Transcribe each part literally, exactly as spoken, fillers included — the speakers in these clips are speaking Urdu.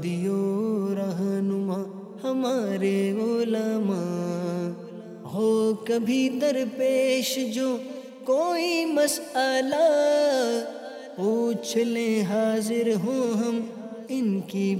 ہادی و رہنما ہمارے علماء، ہو کبھی درپیش جو کوئی مسئلہ پوچھ لیں، حاضر ہوں ہم ان کی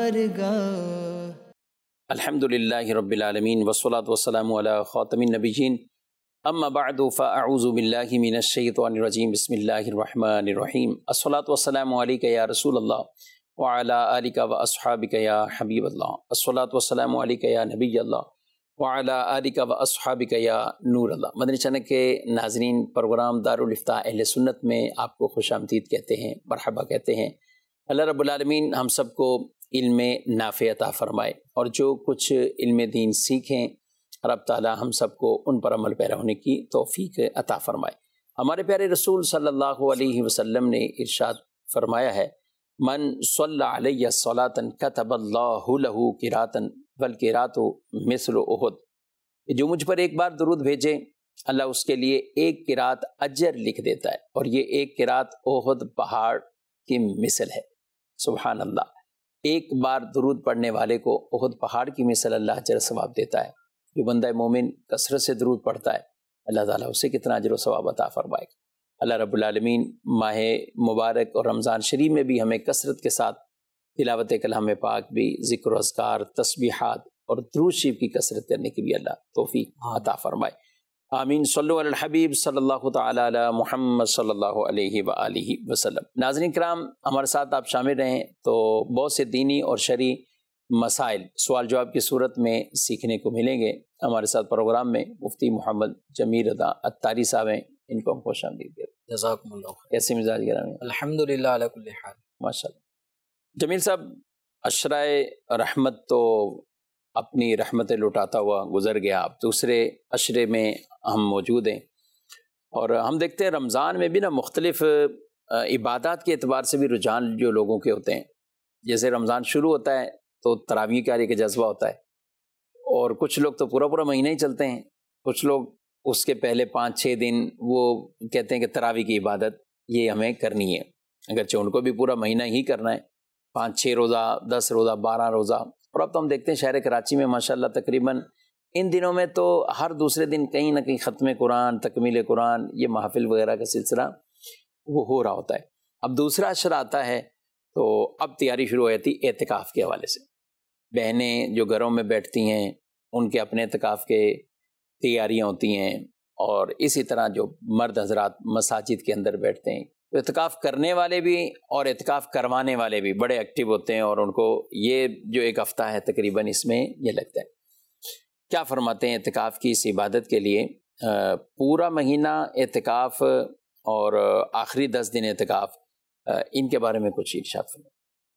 بارگاہ۔ الحمدللہ رب العالمین والصلاة والسلام علی خاتم النبیین، اما بعد فاعوذ باللہ من الشیطان الرجیم، بسم اللہ الرحمن الرحیم۔ الصلاة والسلام علیک یا رسول اللہ وعلی آلک و اصحابک یا حبیب اللہ، الصلاة والسلام علیک یا نبی اللہ وعلی آلک و اصحابک یا نور اللہ۔ مدنی چینل کے ناظرین، پروگرام دارالافتاء اہل سنت میں آپ کو خوش آمدید کہتے ہیں، مرحبا کہتے ہیں۔ اللہ رب العالمین ہم سب کو علم نافع عطا فرمائے، اور جو کچھ علم دین سیکھیں رب تعالی ہم سب کو ان پر عمل پیرا ہونے کی توفیق عطا فرمائے۔ ہمارے پیارے رسول صلی اللہ علیہ وسلم نے ارشاد فرمایا ہے، من صلی علیہ صلاۃ کتب اللہ لہ قراۃ والقراۃ مثل احد، جو مجھ پر ایک بار درود بھیجے اللہ اس کے لیے ایک قراءت اجر لکھ دیتا ہے، اور یہ ایک قراءت احد پہاڑ کی مثل ہے۔ سبحان اللہ، ایک بار درود پڑھنے والے کو احد پہاڑ کی مثل اللہ اجر ثواب دیتا ہے۔ جو بندہ مومن کثرت سے درود پڑھتا ہے اللہ تعالیٰ اسے کتنا اجر و ثواب عطا فرمائے گا۔ اللہ رب العالمین ماہ مبارک اور رمضان شریف میں بھی ہمیں کثرت کے ساتھ تلاوت کلام پاک بھی، ذکر و اذکار، تسبیحات اور درود شریف کی کثرت کرنے کی بھی اللہ توفیق عطا فرمائے، آمین۔ صلو علی الحبیب صلی اللہ تعالی علی محمد صلی اللہ علیہ وآلہ وسلم۔ ناظرین کرام، ہمارے ساتھ آپ شامل رہیں تو بہت سے دینی اور شرعی مسائل سوال جواب کی صورت میں سیکھنے کو ملیں گے۔ ہمارے ساتھ پروگرام میں مفتی محمد جمیل رضا عطاری صاحب ہیں، ان کو ہم خوش آمدید کہتے ہیں۔ جزاکم اللہ خیر۔ کیسے مزاج گرامی؟ الحمدللہ علی کل حال۔ ماشاء اللہ۔ جمیل صاحب، عشرۂ رحمت تو اپنی رحمتیں لٹاتا ہوا گزر گیا، اب دوسرے عشرے میں ہم موجود ہیں، اور ہم دیکھتے ہیں رمضان میں بھی نا مختلف عبادات کے اعتبار سے بھی رجحان جو لوگوں کے ہوتے ہیں۔ جیسے رمضان شروع ہوتا ہے تو تراویح کا ایک جذبہ ہوتا ہے، اور کچھ لوگ تو پورا پورا مہینہ ہی چلتے ہیں، کچھ لوگ اس کے پہلے پانچ چھ دن وہ کہتے ہیں کہ تراویح کی عبادت یہ ہمیں کرنی ہے، اگرچہ ان کو بھی پورا مہینہ ہی کرنا ہے، پانچ چھ روزہ، دس روزہ، بارہ روزہ۔ اور اب تو ہم دیکھتے ہیں شہر کراچی میں ماشاءاللہ تقریباً ان دنوں میں تو ہر دوسرے دن کہیں نہ کہیں ختم قرآن، تکمیل قرآن، یہ محافل وغیرہ کا سلسلہ وہ ہو رہا ہوتا ہے۔ اب دوسرا عشر آتا ہے تو اب تیاری شروع ہو جاتی اعتکاف کے حوالے سے۔ بہنیں جو گھروں میں بیٹھتی ہیں ان کے اپنے اعتکاف کے تیاریاں ہوتی ہیں، اور اسی طرح جو مرد حضرات مساجد کے اندر بیٹھتے ہیں، تو اعتکاف کرنے والے بھی اور اعتکاف کروانے والے بھی بڑے ایکٹیو ہوتے ہیں، اور ان کو یہ جو ایک ہفتہ ہے تقریباً اس میں یہ لگتا ہے۔ کیا فرماتے ہیں اعتکاف کی اس عبادت کے لیے؟ پورا مہینہ اعتکاف اور آخری دس دن اعتکاف، ان کے بارے میں کچھ ارشاد فرمائیں۔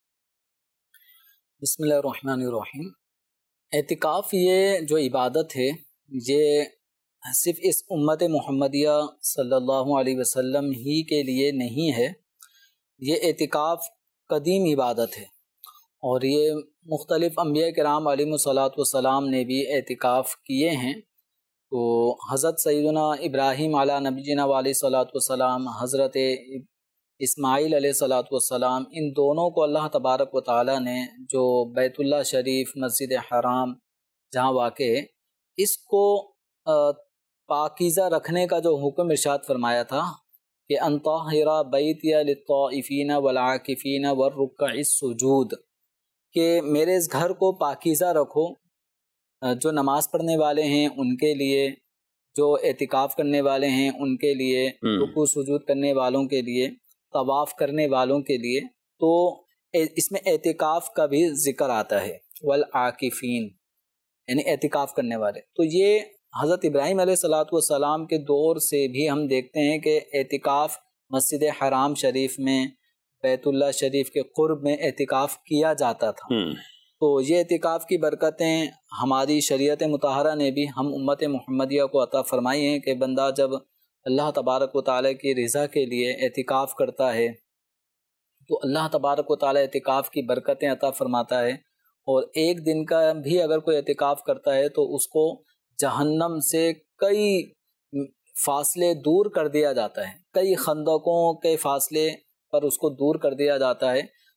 بسم اللہ الرحمن الرحیم۔ اعتکاف یہ جو عبادت ہے یہ صرف اس امت محمدیہ صلی اللہ علیہ وسلم ہی کے لیے نہیں ہے، یہ اعتکاف قدیم عبادت ہے، اور یہ مختلف انبیاء کرام علیہ الصلاۃ والسلام نے بھی اعتکاف کیے ہیں۔ تو حضرت سیدنا ابراہیم علیہ نبینا علیہ الصلاۃ والسلام، حضرت اسماعیل علیہ الصلاۃ والسلام، ان دونوں کو اللہ تبارک و تعالیٰ نے جو بیت اللہ شریف، مسجد حرام جہاں واقع ہے، اس کو پاکیزہ رکھنے کا جو حکم ارشاد فرمایا تھا کہ ان طاہر بیتی للطائفین والعاکفین والرکع السجود، کہ میرے اس گھر کو پاکیزہ رکھو، جو نماز پڑھنے والے ہیں ان کے لیے، جو اعتکاف کرنے والے ہیں ان کے لیے، رکوع سجود کرنے والوں کے لیے، طواف کرنے والوں کے لیے۔ تو اس میں اعتکاف کا بھی ذکر آتا ہے، والعاکفین یعنی اعتکاف کرنے والے۔ تو یہ حضرت ابراہیم علیہ الصلاۃ والسلام کے دور سے بھی ہم دیکھتے ہیں کہ اعتکاف مسجد حرام شریف میں، بیت اللہ شریف کے قرب میں اعتکاف کیا جاتا تھا۔ تو یہ اعتکاف کی برکتیں ہماری شریعت مطہرہ نے بھی ہم امت محمدیہ کو عطا فرمائی ہیں کہ بندہ جب اللہ تبارک و تعالیٰ کی رضا کے لیے اعتکاف کرتا ہے تو اللہ تبارک و تعالیٰ اعتکاف کی برکتیں عطا فرماتا ہے، اور ایک دن کا بھی اگر کوئی اعتکاف کرتا ہے تو اس کو جہنم سے کئی فاصلے دور کر دیا جاتا ہے، کئی خندقوں کے فاصلے پر اس کو دور کر دیا جاتا ہے۔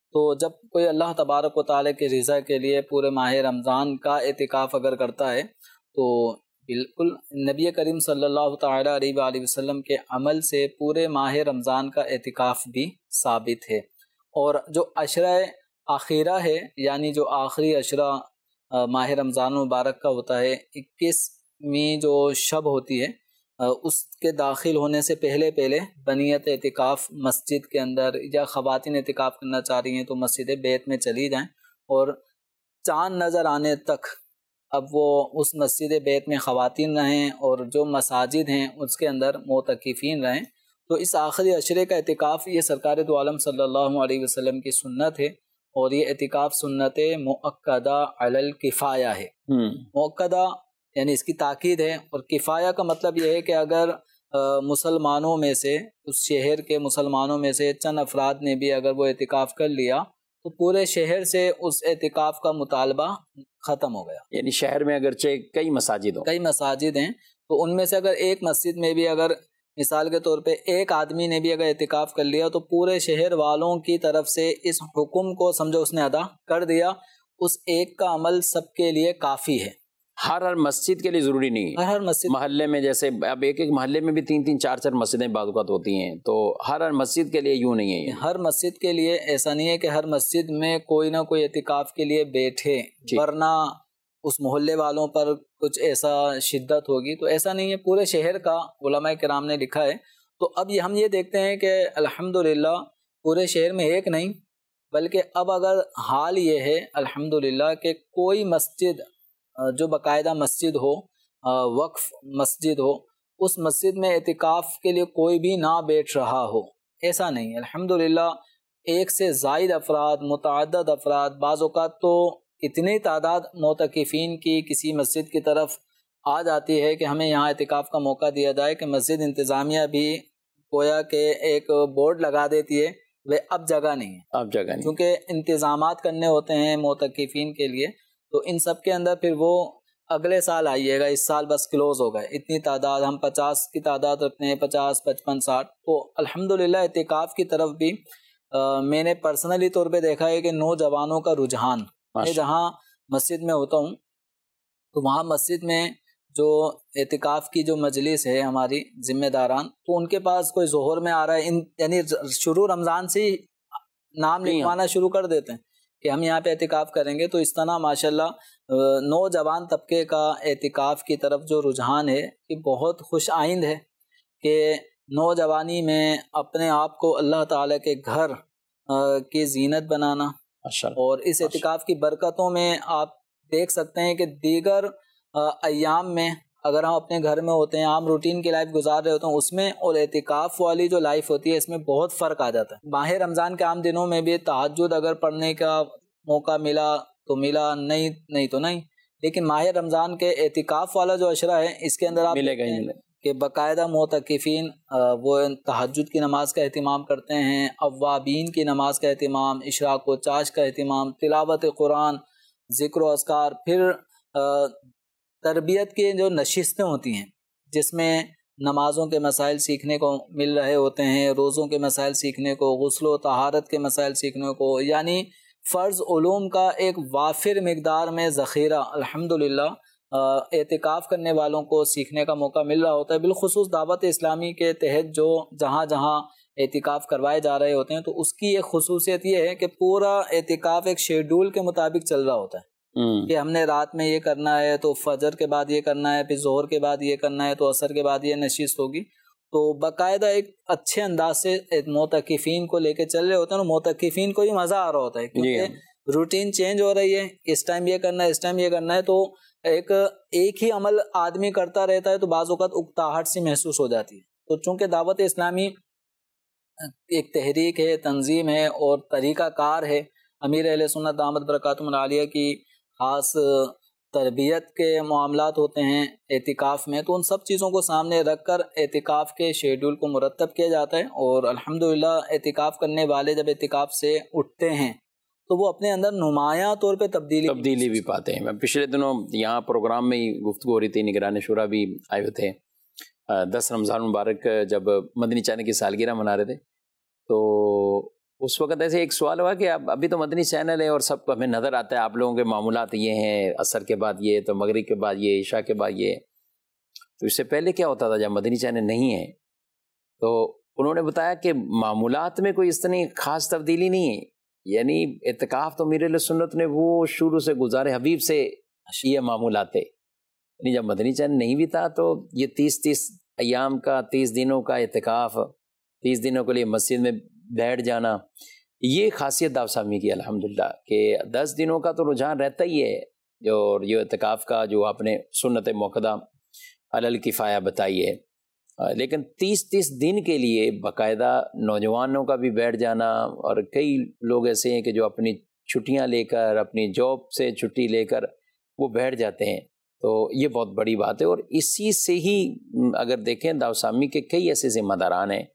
تو جب کوئی اللہ تبارک و تعالیٰ کی رضا کے لیے پورے ماہ رمضان کا اعتکاف اگر کرتا ہے تو بالکل نبی کریم صلی اللہ تعالیٰ علیہ وآلہ وسلم کے عمل سے پورے ماہ رمضان کا اعتکاف بھی ثابت ہے۔ اور جو عشرہ آخرہ ہے، یعنی جو آخری عشرہ ماہ رمضان مبارک کا ہوتا ہے، اکیسویں جو شب ہوتی ہے، اس کے داخل ہونے سے پہلے پہلے بنیت اعتکاف مسجد کے اندر، یا خواتین اعتکاف کرنا چاہ رہی ہیں تو مسجد بیت میں چلی جائیں، اور چاند نظر آنے تک اب وہ اس مسجد بیت میں خواتین رہیں، اور جو مساجد ہیں اس کے اندر معتکفین رہیں۔ تو اس آخری عشرے کا اعتکاف یہ سرکار دو عالم صلی اللہ علیہ وسلم کی سنت ہے، اور یہ اعتکاف سنت مؤکدہ علی الکفایہ ہے۔ مؤکدہ یعنی اس کی تاکید ہے، اور کفایہ کا مطلب یہ ہے کہ اگر مسلمانوں میں سے، اس شہر کے مسلمانوں میں سے چند افراد نے بھی اگر وہ اعتکاف کر لیا تو پورے شہر سے اس اعتکاف کا مطالبہ ختم ہو گیا۔ یعنی شہر میں اگرچہ کئی مساجد ہوں کئی مساجد ہیں تو ان میں سے اگر ایک مسجد میں بھی اگر مثال کے طور پہ ایک آدمی نے بھی اگر اعتکاف کر لیا تو پورے شہر والوں کی طرف سے اس حکم کو سمجھو اس نے ادا کر دیا، اس ایک کا عمل سب کے لیے کافی ہے۔ ہر ہر مسجد کے لیے ضروری نہیں ہے، ہر ہر مسجد محلے میں جیسے اب ایک ایک محلے میں بھی تین تین چار چار مسجدیں بعض اوقات ہوتی ہیں، تو ہر ہر مسجد کے لیے یوں نہیں ہے یہ۔ ہر مسجد کے لیے ایسا نہیں ہے کہ ہر مسجد میں کوئی نہ کوئی اعتکاف کے لیے بیٹھے، ورنہ اس محلے والوں پر کچھ ایسا شدت ہوگی، تو ایسا نہیں ہے، پورے شہر کا علماء کرام نے لکھا ہے۔ تو اب ہم یہ دیکھتے ہیں کہ الحمدللہ پورے شہر میں ایک نہیں بلکہ اب اگر حال یہ ہے الحمدللہ کہ کوئی مسجد جو باقاعدہ مسجد ہو، وقف مسجد ہو، اس مسجد میں اعتکاف کے لیے کوئی بھی نہ بیٹھ رہا ہو، ایسا نہیں۔ الحمدللہ ایک سے زائد افراد، متعدد افراد، بعض اوقات تو اتنی تعداد معتکفین کی کسی مسجد کی طرف آ جاتی ہے کہ ہمیں یہاں اعتکاف کا موقع دیا جائے کہ مسجد انتظامیہ بھی گویا کہ ایک بورڈ لگا دیتی ہے وہ اب جگہ نہیں ہے، اب جگہ نہیں، کیونکہ انتظامات کرنے ہوتے ہیں معتکفین کے لیے، تو ان سب کے اندر پھر وہ اگلے سال آئیے گا، اس سال بس کلوز ہو گئے، اتنی تعداد، ہم پچاس کی تعداد رکھتے ہیں، پچاس پچپن ساٹھ۔ تو الحمدللہ اعتکاف کی طرف بھی آ, میں نے پرسنلی طور پہ دیکھا ہے کہ نوجوانوں کا رجحان، میں جہاں مسجد میں ہوتا ہوں تو وہاں مسجد میں جو اعتکاف کی جو مجلس ہے ہماری ذمہ داران، تو ان کے پاس کوئی ظہر میں آ رہا ہے، ان یعنی شروع رمضان سے نام لکھوانا شروع کر دیتے ہیں کہ ہم یہاں پہ اعتکاف کریں گے۔ تو اس طرح ماشاءاللہ نوجوان طبقے کا اعتکاف کی طرف جو رجحان ہے یہ بہت خوش آئند ہے کہ نوجوانی میں اپنے آپ کو اللہ تعالیٰ کے گھر کی زینت بنانا، اور اس اعتکاف کی برکتوں میں آپ دیکھ سکتے ہیں کہ دیگر ایام میں اگر ہم اپنے گھر میں ہوتے ہیں، عام روٹین کی لائف گزار رہے ہوتے ہیں، اس میں اور اعتکاف والی جو لائف ہوتی ہے اس میں بہت فرق آ جاتا ہے۔ ماہ رمضان کے عام دنوں میں بھی تہجد اگر پڑھنے کا موقع ملا تو ملا، نہیں نہیں تو نہیں، لیکن ماہ رمضان کے اعتکاف والا جو عشرہ ہے اس کے اندر آپ ملے گا ہی ملے کہ باقاعدہ معتکفین وہ تہجد کی نماز کا اہتمام کرتے ہیں، اوابین کی نماز کا اہتمام، اشراق و چاش کا اہتمام، تلاوت قرآن، ذکر و اذکار، پھر تربیت کی جو نشستیں ہوتی ہیں جس میں نمازوں کے مسائل سیکھنے کو مل رہے ہوتے ہیں، روزوں کے مسائل سیکھنے کو، غسل و طہارت کے مسائل سیکھنے کو، یعنی فرض علوم کا ایک وافر مقدار میں ذخیرہ الحمدللہ اعتکاف کرنے والوں کو سیکھنے کا موقع مل رہا ہوتا ہے۔ بالخصوص دعوت اسلامی کے تحت جو جہاں جہاں اعتکاف کروائے جا رہے ہوتے ہیں تو اس کی ایک خصوصیت یہ ہے کہ پورا اعتکاف ایک شیڈول کے مطابق چل رہا ہوتا ہے کہ ہم نے رات میں یہ کرنا ہے تو فجر کے بعد یہ کرنا ہے، پھر ظہر کے بعد یہ کرنا ہے تو عصر کے بعد یہ نشست ہوگی۔ تو باقاعدہ ایک اچھے انداز سے معتکفین کو لے کے چل رہے ہوتے ہیں، معتکفین کو ہی مزہ آ رہا ہوتا ہے کیونکہ روٹین چینج ہو رہی ہے، اس ٹائم یہ کرنا ہے، اس ٹائم یہ کرنا ہے، تو ایک ایک ہی عمل آدمی کرتا رہتا ہے تو بعض اوقات اکتاہٹ سی محسوس ہو جاتی ہے۔ تو چونکہ دعوت اسلامی ایک تحریک ہے، تنظیم ہے اور طریقہ کار ہے، امیر اہل سنت دامت برکاتہم العالیہ کی خاص تربیت کے معاملات ہوتے ہیں اعتکاف میں، تو ان سب چیزوں کو سامنے رکھ کر اعتکاف کے شیڈول کو مرتب کیا جاتا ہے۔ اور الحمدللہ اعتکاف کرنے والے جب اعتکاف سے اٹھتے ہیں تو وہ اپنے اندر نمایاں طور پہ تبدیلی تبدیلی بھی پاتے ہیں۔ میں پچھلے دنوں یہاں پروگرام میں ہی گفتگو ہو رہی تھی، نگران شورا بھی آئے ہوئے تھے، دس رمضان مبارک جب مدنی چینل کی سالگرہ منا رہے تھے تو اس وقت ایسے ایک سوال ہوا کہ اب ابھی تو مدنی چینل ہے اور سب کو ہمیں نظر آتا ہے آپ لوگوں کے معمولات یہ ہیں، عصر کے بعد یہ، تو مغرب کے بعد یہ، عشاء کے بعد یہ، تو اس سے پہلے کیا ہوتا تھا جب مدنی چینل نہیں ہے؟ تو انہوں نے بتایا کہ معمولات میں کوئی اس طرح خاص تبدیلی نہیں ہے، یعنی اعتکاف تو امیر اہل سنت نے وہ شروع سے گزار حبیب سے یہ معمولات تھے، یعنی جب مدنی چینل نہیں بھی تھا تو یہ تیس تیس ایام کا، تیس دنوں کا اعتکاف، تیس دنوں کے لیے مسجد میں بیٹھ جانا، یہ خاصیت داؤد سامی کی الحمدللہ کہ دس دنوں کا تو رجحان رہتا ہی ہے، جو یہ اعتکاف کا جو آپ نے سنت موقدہ علی الکفایہ بتائی ہے، لیکن تیس تیس دن کے لیے باقاعدہ نوجوانوں کا بھی بیٹھ جانا، اور کئی لوگ ایسے ہیں کہ جو اپنی چھٹیاں لے کر، اپنی جاب سے چھٹی لے کر وہ بیٹھ جاتے ہیں، تو یہ بہت بڑی بات ہے۔ اور اسی سے ہی اگر دیکھیں داؤد سامی کے کئی ایسے ذمہ داران ہیں،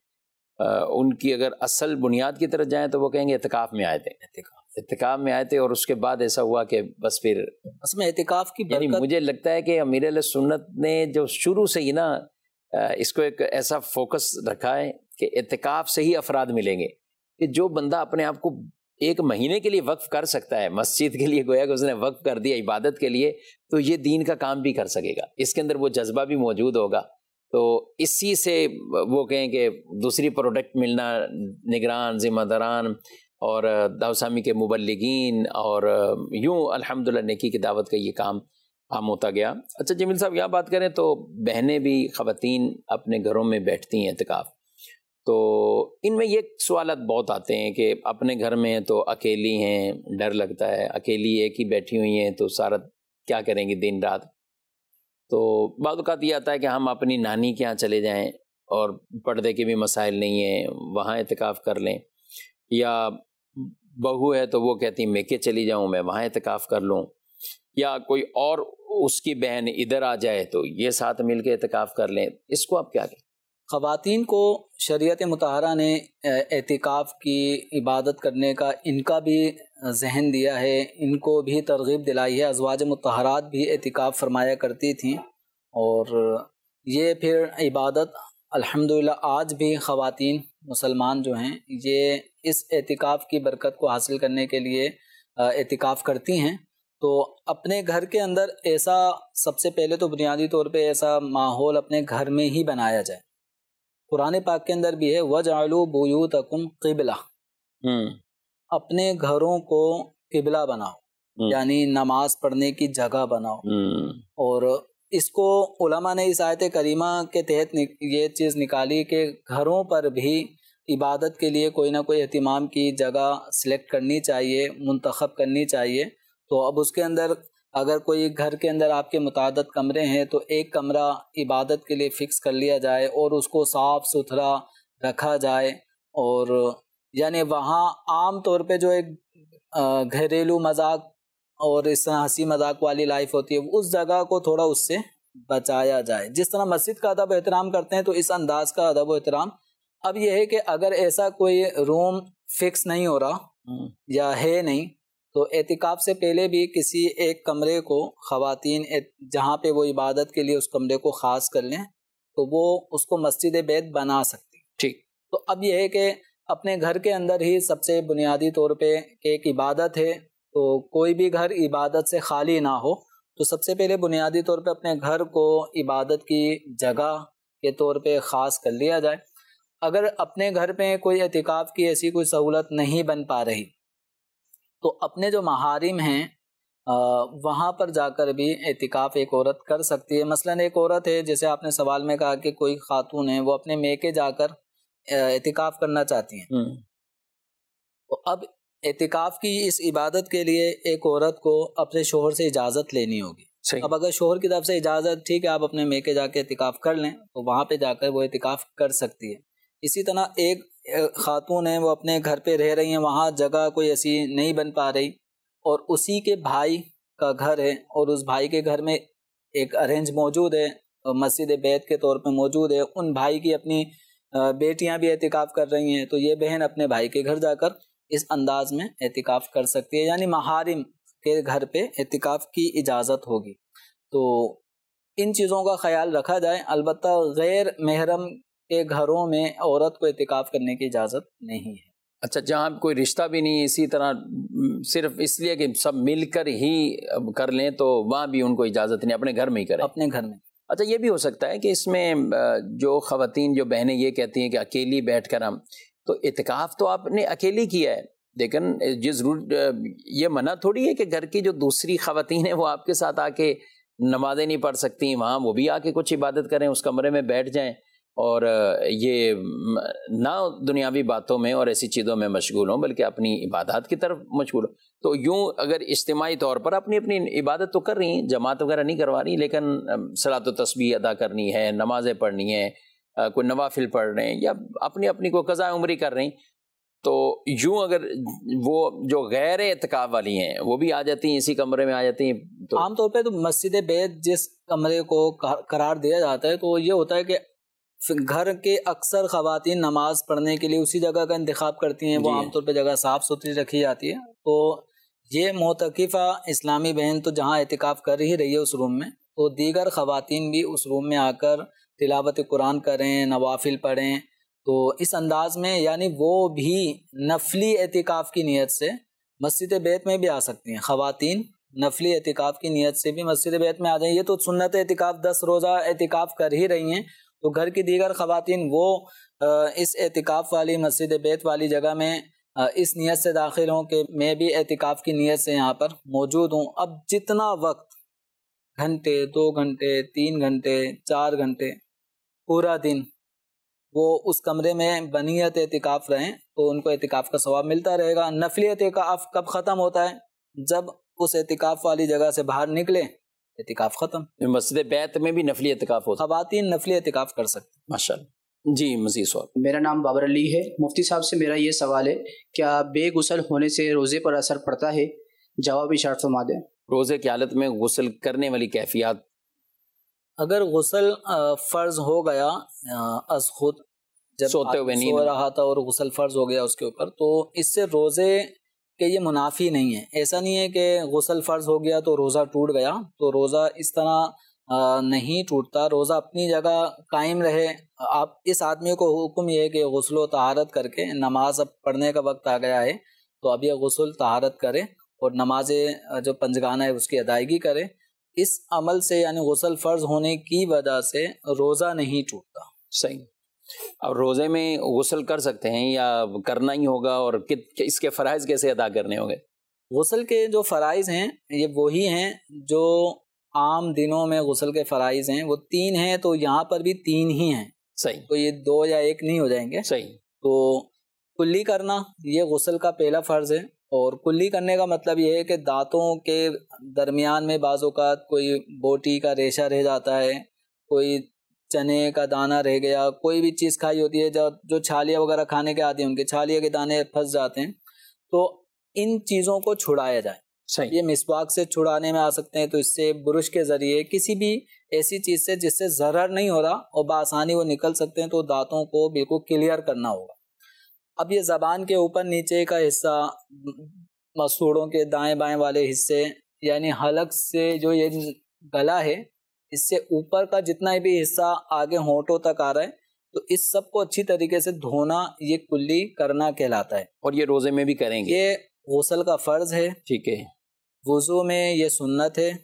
ان کی اگر اصل بنیاد کی طرف جائیں تو وہ کہیں گے اعتکاف میں آئے تھے، اعتکاف میں آئے تھے، اور اس کے بعد ایسا ہوا کہ بس پھر اس میں اعتکاف کی یعنی برکت، مجھے لگتا ہے کہ امیر اہل سنت نے جو شروع سے ہی نا اس کو ایک ایسا فوکس رکھا ہے کہ اعتکاف سے ہی افراد ملیں گے، کہ جو بندہ اپنے آپ کو ایک مہینے کے لیے وقف کر سکتا ہے، مسجد کے لیے گویا کہ اس نے وقف کر دیا عبادت کے لیے، تو یہ دین کا کام بھی کر سکے گا، اس کے اندر وہ جذبہ بھی موجود ہوگا۔ تو اسی سے وہ کہیں کہ دوسری پروڈکٹ ملنا، نگران، ذمہ داران اور داؤد سامی کے مبلغین، اور یوں الحمدللہ نیکی کی دعوت کا یہ کام عام ہوتا گیا۔ اچھا جمیل صاحب، یہاں بات کریں تو بہنیں بھی، خواتین اپنے گھروں میں بیٹھتی ہیں اعتکاف، تو ان میں یہ سوالات بہت آتے ہیں کہ اپنے گھر میں تو اکیلی ہیں، ڈر لگتا ہے، اکیلی ایک ہی بیٹھی ہوئی ہیں تو سارا کیا کریں گی دن رات، تو بعض اوقات یہ آتا ہے کہ ہم اپنی نانی کے یہاں چلے جائیں اور پردے کے بھی مسائل نہیں ہیں، وہاں اعتکاف کر لیں، یا بہو ہے تو وہ کہتی میکے چلی جاؤں، میں وہاں اعتکاف کر لوں، یا کوئی اور اس کی بہن ادھر آ جائے تو یہ ساتھ مل کے اعتکاف کر لیں، اس کو آپ کیا کہیں؟ خواتین کو شریعت مطہرہ نے اعتکاف کی عبادت کرنے کا ان کا بھی ذہن دیا ہے، ان کو بھی ترغیب دلائی ہے۔ ازواج مطہرات بھی اعتکاف فرمایا کرتی تھیں، اور یہ پھر عبادت الحمدللہ آج بھی خواتین مسلمان جو ہیں یہ اس اعتکاف کی برکت کو حاصل کرنے کے لیے اعتکاف کرتی ہیں۔ تو اپنے گھر کے اندر ایسا سب سے پہلے تو بنیادی طور پہ ایسا ماحول اپنے گھر میں ہی بنایا جائے۔ قرآن پاک کے اندر بھی ہے وَجْعَلُوا بُيُوتَكُمْ قِبْلَةً، اپنے گھروں کو قبلہ بناؤ، یعنی نماز پڑھنے کی جگہ بناؤ۔ اور اس کو علماء نے اس آیت کریمہ کے تحت یہ چیز نکالی کہ گھروں پر بھی عبادت کے لیے کوئی نہ کوئی اہتمام کی جگہ سلیکٹ کرنی چاہیے، منتخب کرنی چاہیے۔ تو اب اس کے اندر اگر کوئی گھر کے اندر آپ کے متعدد کمرے ہیں تو ایک کمرہ عبادت کے لیے فکس کر لیا جائے اور اس کو صاف ستھرا رکھا جائے، اور یعنی وہاں عام طور پہ جو ایک گھریلو مذاق اور اس طرح ہنسی مذاق والی لائف ہوتی ہے، اس جگہ کو تھوڑا اس سے بچایا جائے۔ جس طرح مسجد کا ادب و احترام کرتے ہیں تو اس انداز کا ادب و احترام۔ اب یہ ہے کہ اگر ایسا کوئی روم فکس نہیں ہو رہا یا ہے نہیں، تو اعتکاف سے پہلے بھی کسی ایک کمرے کو خواتین جہاں پہ وہ عبادت کے لیے اس کمرے کو خاص کر لیں تو وہ اس کو مسجد بیت بنا سکتی۔ ٹھیک، تو اب یہ ہے کہ اپنے گھر کے اندر ہی سب سے بنیادی طور پہ ایک عبادت ہے، تو کوئی بھی گھر عبادت سے خالی نہ ہو، تو سب سے پہلے بنیادی طور پہ اپنے گھر کو عبادت کی جگہ کے طور پہ خاص کر لیا جائے۔ اگر اپنے گھر پہ کوئی اعتکاف کی ایسی کوئی سہولت نہیں بن پا رہی تو اپنے جو محارم ہیں وہاں پر جا کر بھی اعتکاف ایک عورت کر سکتی ہے۔ مثلا ایک عورت ہے، جیسے آپ نے سوال میں کہا کہ کوئی خاتون ہے وہ اپنے میکے جا کر اعتکاف کرنا چاہتی ہیں، تو اب اعتکاف کی اس عبادت کے لیے ایک عورت کو اپنے شوہر سے اجازت لینی ہوگی۔ صحیح۔ اب اگر شوہر کی طرف سے اجازت ٹھیک ہے آپ اپنے میکے جا کے اعتکاف کر لیں تو وہاں پہ جا کر وہ اعتکاف کر سکتی ہے۔ اسی طرح ایک خاتون ہے وہ اپنے گھر پہ رہ رہی ہیں، وہاں جگہ کوئی ایسی نہیں بن پا رہی اور اسی کے بھائی کا گھر ہے اور اس بھائی کے گھر میں ایک ارینج موجود ہے، مسجد بیت کے طور پہ موجود ہے، ان بھائی کی اپنی بیٹیاں بھی اعتکاف کر رہی ہیں، تو یہ بہن اپنے بھائی کے گھر جا کر اس انداز میں اعتکاف کر سکتی ہے، یعنی محارم کے گھر پہ اعتکاف کی اجازت ہوگی۔ تو ان چیزوں کا خیال رکھا جائے، البتہ غیر محرم کے گھروں میں عورت کو اعتکاف کرنے کی اجازت نہیں ہے۔ اچھا، جہاں کوئی رشتہ بھی نہیں اسی طرح صرف اس لیے کہ سب مل کر ہی کر لیں تو وہاں بھی ان کو اجازت نہیں، اپنے گھر میں ہی کریں؟ اپنے گھر میں۔ اچھا، یہ بھی ہو سکتا ہے کہ اس میں جو خواتین جو بہنیں یہ کہتی ہیں کہ اکیلی بیٹھ کر ہم، تو اعتکاف تو آپ نے اکیلی کیا ہے، لیکن یہ ضرور یہ منع تھوڑی ہے کہ گھر کی جو دوسری خواتین ہیں وہ آپ کے ساتھ آ کے نمازیں نہیں پڑھ سکتی، وہاں وہ بھی آ کے کچھ عبادت کریں، اس کمرے میں بیٹھ جائیں اور یہ نہ دنیاوی باتوں میں اور ایسی چیزوں میں مشغول ہوں بلکہ اپنی عبادات کی طرف مشغول ہوں۔ تو یوں اگر اجتماعی طور پر اپنی اپنی عبادت تو کر رہی ہیں، جماعت وغیرہ نہیں کروا رہی، لیکن صلاۃ و تسبیح ادا کرنی ہے، نمازیں پڑھنی ہیں، کوئی نوافل پڑھ رہے ہیں یا اپنی اپنی کوئی قضاء عمری کر رہے ہیں، تو یوں اگر وہ جو غیر اعتکاف والی ہیں وہ بھی آ جاتی ہیں اسی کمرے میں آ جاتی ہیں تو عام طور پہ تو مسجد بیت جس کمرے کو قرار دیا جاتا ہے تو یہ ہوتا ہے کہ گھر کے اکثر خواتین نماز پڑھنے کے لیے اسی جگہ کا انتخاب کرتی ہیں، وہ عام طور پہ جگہ صاف ستھری رکھی جاتی ہے، تو یہ معتکفہ اسلامی بہن تو جہاں اعتکاف کر ہی رہی ہے اس روم میں، تو دیگر خواتین بھی اس روم میں آ کر تلاوت قرآن کریں، نوافل پڑھیں، تو اس انداز میں یعنی وہ بھی نفلی اعتکاف کی نیت سے مسجد بیت میں بھی آ سکتی ہیں۔ خواتین نفلی اعتکاف کی نیت سے بھی مسجد بیت میں آ جائیں، یہ تو سنت اعتکاف دس روزہ اعتکاف کر ہی رہی ہیں، تو گھر کی دیگر خواتین وہ اس اعتکاف والی مسجد بیت والی جگہ میں اس نیت سے داخل ہوں کہ میں بھی اعتکاف کی نیت سے یہاں پر موجود ہوں۔ اب جتنا وقت، گھنٹے، دو گھنٹے، تین گھنٹے، چار گھنٹے، پورا دن وہ اس کمرے میں بنیت اعتکاف رہیں تو ان کو اعتکاف کا ثواب ملتا رہے گا۔ نفلی اعتکاف کب ختم ہوتا ہے؟ جب اس اعتکاف والی جگہ سے باہر نکلے اعتکاف ختم۔ مسجد بیت میں بھی نفلی اعتکاف ہوتا ہے؟ خواتین نفلی اعتکاف کر سکتے ہیں۔ ماشاءاللہ۔ جی مزید سوال۔ میرا نام بابر علی ہے، مفتی صاحب سے میرا یہ سوال ہے، کیا بے غسل ہونے سے روزے پر اثر پڑتا ہے؟ جواب اشارت فرما دیں۔ روزے کی حالت میں غسل کرنے والی کیفیات؟ اگر غسل فرض ہو گیا از خود، جب سوتے ہوئے نیند سو رہا تھا اور غسل فرض ہو گیا اس کے اوپر، تو اس سے روزے کہ یہ منافی نہیں ہے۔ ایسا نہیں ہے کہ غسل فرض ہو گیا تو روزہ ٹوٹ گیا، تو روزہ اس طرح نہیں ٹوٹتا، روزہ اپنی جگہ قائم رہے۔ آپ اس آدمی کو حکم یہ ہے کہ غسل و طہارت کر کے، نماز اب پڑھنے کا وقت آ گیا ہے تو اب یہ غسل طہارت کرے اور نماز جو پنجگانہ ہے اس کی ادائیگی کرے۔ اس عمل سے یعنی غسل فرض ہونے کی وجہ سے روزہ نہیں ٹوٹتا۔ صحیح۔ اب روزے میں غسل کر سکتے ہیں یا کرنا ہی ہوگا، اور اس کے فرائض کیسے ادا کرنے ہوں گے؟ غسل کے جو فرائض ہیں یہ وہی ہیں جو عام دنوں میں غسل کے فرائض ہیں، وہ تین ہیں، تو یہاں پر بھی تین ہی ہیں۔ صحیح۔ تو یہ دو یا ایک نہیں ہو جائیں گے۔ صحیح۔ تو کلی کرنا یہ غسل کا پہلا فرض ہے، اور کلی کرنے کا مطلب یہ ہے کہ دانتوں کے درمیان میں بعض اوقات کوئی بوٹی کا ریشہ رہ جاتا ہے، کوئی چنے کا دانہ رہ گیا، کوئی بھی چیز کھائی ہوتی ہے، جو جو چھالیاں وغیرہ کھانے کے عادی ہیں ان کے چھالیاں کے دانے پھنس جاتے ہیں، تو ان چیزوں کو چھڑایا جائے۔ صحیح۔ یہ مسواک سے چھڑانے میں آ سکتے ہیں، تو اس سے برش کے ذریعے کسی بھی ایسی چیز سے جس سے ضرر نہیں ہو رہا اور بآسانی وہ نکل سکتے ہیں، تو دانتوں کو بالکل کلیئر کرنا ہوگا۔ اب یہ زبان کے اوپر نیچے کا حصہ، مسوڑوں کے دائیں بائیں والے حصے، یعنی حلق سے جو یہ گلا ہے اس سے اوپر کا جتنا بھی حصہ آگے ہونٹوں تک آ رہا ہے، تو اس سب کو اچھی طریقے سے دھونا یہ کلی کرنا کہلاتا ہے۔ اور یہ روزے میں بھی کریں گے؟ یہ غسل کا فرض ہے۔ ٹھیک ہے۔ وضو میں یہ سنت ہے۔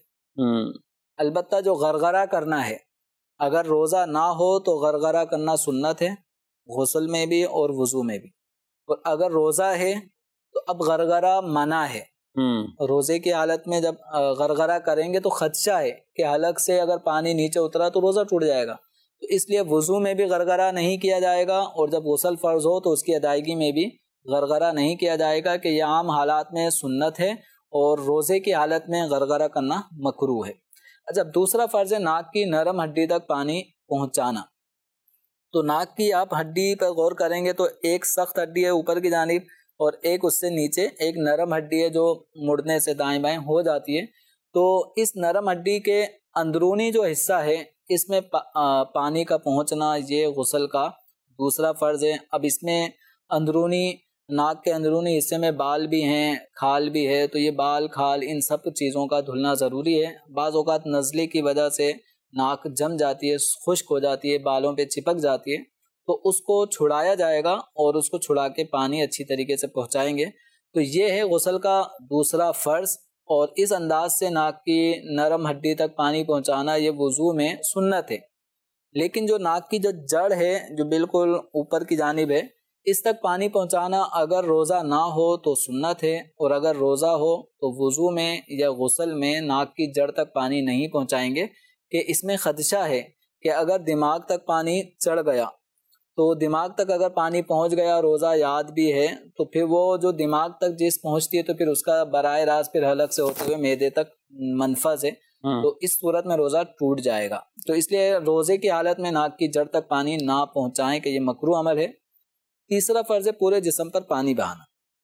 البتہ جو غرغرہ کرنا ہے، اگر روزہ نہ ہو تو غرغرہ کرنا سنت ہے، غسل میں بھی اور وضو میں بھی۔ اور اگر روزہ ہے تو اب غرغرہ منع ہے۔ روزے کی حالت میں جب غرغرہ کریں گے تو خدشہ ہے کہ حلق سے اگر پانی نیچے اترا تو روزہ ٹوٹ جائے گا، تو اس لیے وضو میں بھی غرغرہ نہیں کیا جائے گا، اور جب غسل فرض ہو تو اس کی ادائیگی میں بھی غرغرہ نہیں کیا جائے گا، کہ یہ عام حالات میں سنت ہے اور روزے کی حالت میں غرغرہ کرنا مکروہ ہے۔ جب دوسرا فرض ہے ناک کی نرم ہڈی تک پانی پہنچانا، تو ناک کی آپ ہڈی پر غور کریں گے تو ایک سخت ہڈی ہے اوپر کی جانب اور ایک اس سے نیچے ایک نرم ہڈی ہے جو مڑنے سے دائیں بائیں ہو جاتی ہے، تو اس نرم ہڈی کے اندرونی جو حصہ ہے اس میں پانی کا پہنچنا یہ غسل کا دوسرا فرض ہے۔ اب اس میں اندرونی ناک کے اندرونی حصے میں بال بھی ہیں، کھال بھی ہے، تو یہ بال کھال ان سب چیزوں کا دھلنا ضروری ہے۔ بعض اوقات نزلے کی وجہ سے ناک جم جاتی ہے، خشک ہو جاتی ہے، بالوں پہ چپک جاتی ہے، تو اس کو چھڑایا جائے گا اور اس کو چھڑا کے پانی اچھی طریقے سے پہنچائیں گے. تو یہ ہے غسل کا دوسرا فرض. اور اس انداز سے ناک کی نرم ہڈی تک پانی پہنچانا یہ وضو میں سنت ہے. لیکن جو ناک کی جو جڑ ہے جو بالکل اوپر کی جانب ہے اس تک پانی پہنچانا اگر روزہ نہ ہو تو سنت ہے، اور اگر روزہ ہو تو وضو میں یا غسل میں ناک کی جڑ تک پانی نہیں پہنچائیں گے، کہ اس میں خدشہ ہے کہ اگر دماغ تک پانی چڑھ گیا تو دماغ تک اگر پانی پہنچ گیا، روزہ یاد بھی ہے، تو پھر وہ جو دماغ تک جس پہنچتی ہے تو پھر اس کا براہ راست پھر حلق سے ہوتے ہوئے معدے تک منفذ ہے، تو اس صورت میں روزہ ٹوٹ جائے گا. تو اس لیے روزے کی حالت میں ناک کی جڑ تک پانی نہ پہنچائیں کہ یہ مکروہ عمل ہے. تیسرا فرض ہے پورے جسم پر پانی بہانا،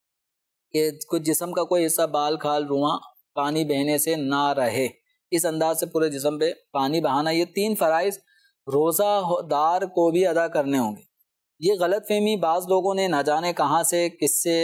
کہ کچھ جسم کا کوئی حصہ بال کھال رواں پانی بہنے سے نہ رہے، اس انداز سے پورے جسم پہ پانی بہانا. یہ تین فرائض روزہ دار کو بھی ادا کرنے ہوں گے. یہ غلط فہمی بعض لوگوں نے نہ جانے کہاں سے کس سے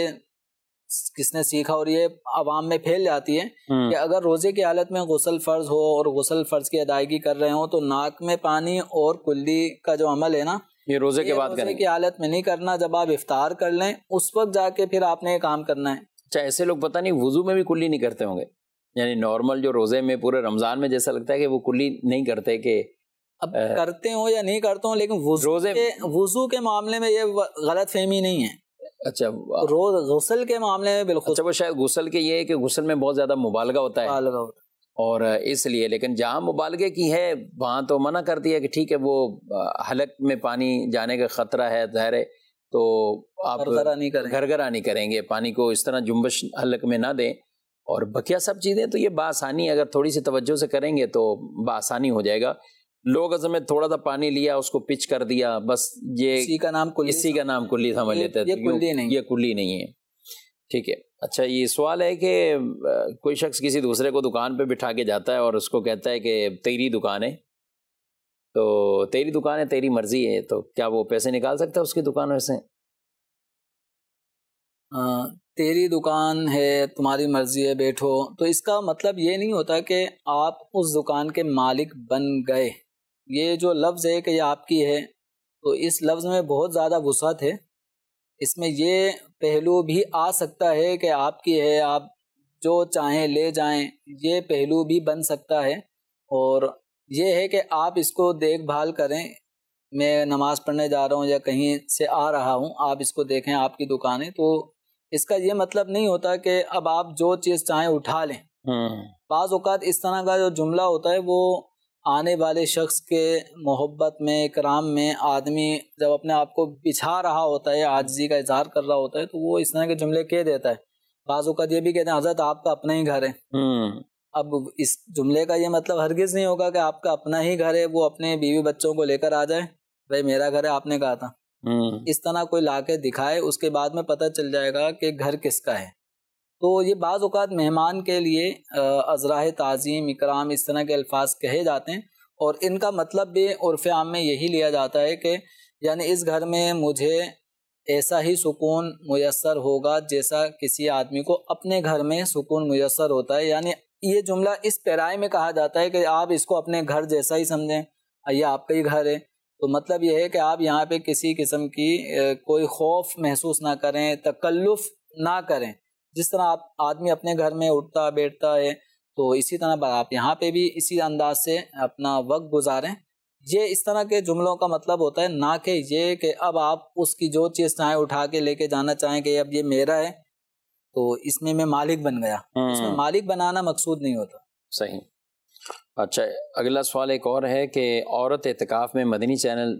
کس نے سیکھا، اور یہ عوام میں پھیل جاتی ہے کہ اگر روزے کی حالت میں غسل فرض ہو اور غسل فرض کی ادائیگی کر رہے ہوں تو ناک میں پانی اور کلی کا جو عمل ہے نا یہ روزے کے بعد کریں، روزے کی حالت میں نہیں کرنا. جب آپ افطار کر لیں اس وقت جا کے پھر آپ نے یہ کام کرنا ہے. اچھا، ایسے لوگ پتہ نہیں وضو میں بھی کلی نہیں کرتے ہوں گے، یعنی نارمل جو روزے میں پورے رمضان میں جیسا لگتا ہے کہ وہ کلی نہیں کرتے، کہ اب کرتے ہوں یا نہیں کرتے ہوں، لیکن وضو کے وضو کے معاملے میں یہ غلط فہمی نہیں ہے. اچھا، روز غسل کے معاملے میں بالکل اچھا وہ شاید غسل کے یہ ہے کہ غسل میں بہت زیادہ مبالغہ ہوتا ہے مبالغہ ہوتا ہے اور اس لیے، لیکن جہاں مبالغے کی ہے وہاں تو منع کر دیا کہ ٹھیک ہے وہ حلق میں پانی جانے کا خطرہ ہے ظاہر ہے، تو آپ گھرگرا نہیں کریں گے، پانی کو اس طرح جنبش حلق میں نہ دیں. اور بقیہ سب چیزیں تو یہ بآسانی اگر تھوڑی سی توجہ سے کریں گے تو بآسانی ہو جائے گا. لوگ اصل میں تھوڑا سا پانی لیا اس کو پچ کر دیا، بس یہ اسی کا نام کلی اسی کا نام کلی سمجھ لیتے ہیں، یہ کلی نہیں، یہ کلی نہیں ہے. ٹھیک ہے. اچھا، یہ سوال ہے کہ کوئی شخص کسی دوسرے کو دکان پہ بٹھا کے جاتا ہے اور اس کو کہتا ہے کہ تیری دکان ہے، تو تیری دکان ہے تیری مرضی ہے، تو کیا وہ پیسے نکال سکتا ہے اس کی دکان سے؟ تیری دکان ہے تمہاری مرضی ہے بیٹھو، تو اس کا مطلب یہ نہیں ہوتا کہ آپ اس دکان کے مالک بن گئے. یہ جو لفظ ہے کہ یہ آپ کی ہے، تو اس لفظ میں بہت زیادہ وسعت ہے. اس میں یہ پہلو بھی آ سکتا ہے کہ آپ کی ہے، آپ جو چاہیں لے جائیں، یہ پہلو بھی بن سکتا ہے. اور یہ ہے کہ آپ اس کو دیکھ بھال کریں، میں نماز پڑھنے جا رہا ہوں یا کہیں سے آ رہا ہوں، آپ اس کو دیکھیں آپ کی دکان ہے، تو اس کا یہ مطلب نہیں ہوتا کہ اب آپ جو چیز چاہیں اٹھا لیں. بعض اوقات اس طرح کا جو جملہ ہوتا ہے وہ آنے والے شخص کے محبت میں، اکرام میں، آدمی جب اپنے آپ کو بچھا رہا ہوتا ہے، عاجزی کا اظہار کر رہا ہوتا ہے، تو وہ اس طرح کے جملے کہہ دیتا ہے. بعض اوقات یہ بھی کہتے ہیں حضرت آپ کا اپنا ہی گھر ہے. اب اس جملے کا یہ مطلب ہرگز نہیں ہوگا کہ آپ کا اپنا ہی گھر ہے، وہ اپنے بیوی بچوں کو لے کر آ جائے، بھائی میرا گھر ہے آپ نے کہا تھا. اس طرح کوئی لا کے دکھائے، اس کے بعد میں پتہ چل جائے گا کہ گھر کس کا ہے. تو یہ بعض اوقات مہمان کے لیے ازراہ تعظیم، اکرام، اس طرح کے الفاظ کہے جاتے ہیں، اور ان کا مطلب بھی عرف عام میں یہی لیا جاتا ہے کہ یعنی اس گھر میں مجھے ایسا ہی سکون میسر ہوگا جیسا کسی آدمی کو اپنے گھر میں سکون میسر ہوتا ہے. یعنی یہ جملہ اس پیرائے میں کہا جاتا ہے کہ آپ اس کو اپنے گھر جیسا ہی سمجھیں، یہ آپ کا ہی گھر ہے. تو مطلب یہ ہے کہ آپ یہاں پہ کسی قسم کی کوئی خوف محسوس نہ کریں، تکلف نہ کریں. جس طرح آپ آدمی اپنے گھر میں اٹھتا بیٹھتا ہے، تو اسی طرح آپ یہاں پہ بھی اسی انداز سے اپنا وقت گزاریں. یہ اس طرح کے جملوں کا مطلب ہوتا ہے، نہ کہ یہ کہ اب آپ اس کی جو چیز چاہیں اٹھا کے لے کے جانا چاہیں کہ اب یہ میرا ہے تو اس میں میں مالک بن گیا. اس میں مالک بنانا مقصود نہیں ہوتا. صحیح. اچھا، اگلا سوال ایک اور ہے کہ عورت اعتکاف میں مدنی چینل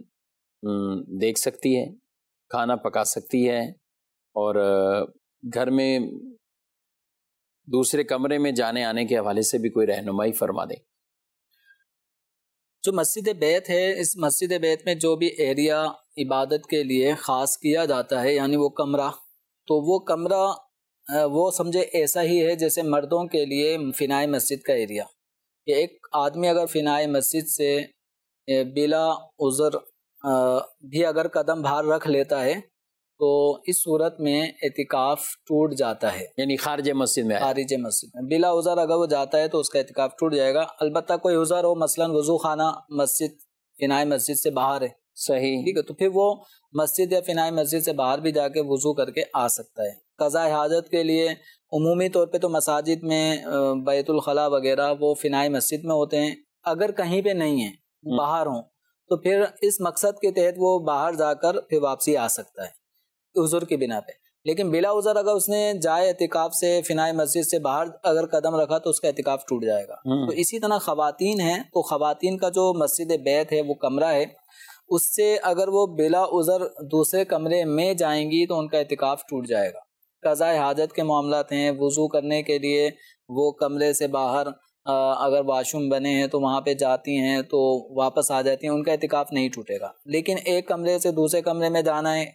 دیکھ سکتی ہے، کھانا پکا سکتی ہے، اور گھر میں دوسرے کمرے میں جانے آنے کے حوالے سے بھی کوئی رہنمائی فرما دیں. جو مسجد بیت ہے، اس مسجد بیت میں جو بھی ایریا عبادت کے لیے خاص کیا جاتا ہے، یعنی وہ کمرہ، تو وہ کمرہ وہ سمجھے ایسا ہی ہے جیسے مردوں کے لیے فنائے مسجد کا ایریا. کہ ایک آدمی اگر فنائے مسجد سے بلا عذر بھی اگر قدم باہر رکھ لیتا ہے تو اس صورت میں اعتکاف ٹوٹ جاتا ہے. یعنی خارج مسجد میں خارج مسجد میں بلا عذر اگر وہ جاتا ہے تو اس کا اعتکاف ٹوٹ جائے گا. البتہ کوئی عذر ہو، مثلا وضو خانہ مسجد فنائے مسجد سے باہر ہے صحیح. ٹھیک ہے، تو پھر وہ مسجد یا فنائے مسجد سے باہر بھی جا کے وضو کر کے آ سکتا ہے. قضاء حاجت کے لیے عمومی طور پہ تو مساجد میں بیت الخلاء وغیرہ وہ فنائے مسجد میں ہوتے ہیں. اگر کہیں پہ نہیں ہیں، باہر ہوں، تو پھر اس مقصد کے تحت وہ باہر جا کر پھر واپسی آ سکتا ہے عذر کی بنا پہ. لیکن بلا عذر اگر اس نے جائے اعتکاف سے فنائے مسجد سے باہر اگر قدم رکھا تو اس کا اعتکاف ٹوٹ جائے گا. تو اسی طرح خواتین ہیں، تو خواتین کا جو مسجد بیت ہے وہ کمرہ ہے، اس سے اگر وہ بلا عذر دوسرے کمرے میں جائیں گی تو ان کا اعتکاف ٹوٹ جائے گا. قضاء حاجت کے معاملات ہیں، وضو کرنے کے لیے وہ کمرے سے باہر اگر واش روم بنے ہیں تو وہاں پہ جاتی ہیں تو واپس آ جاتی ہیں، ان کا اعتکاف نہیں ٹوٹے گا. لیکن ایک کمرے سے دوسرے کمرے میں جانا ہے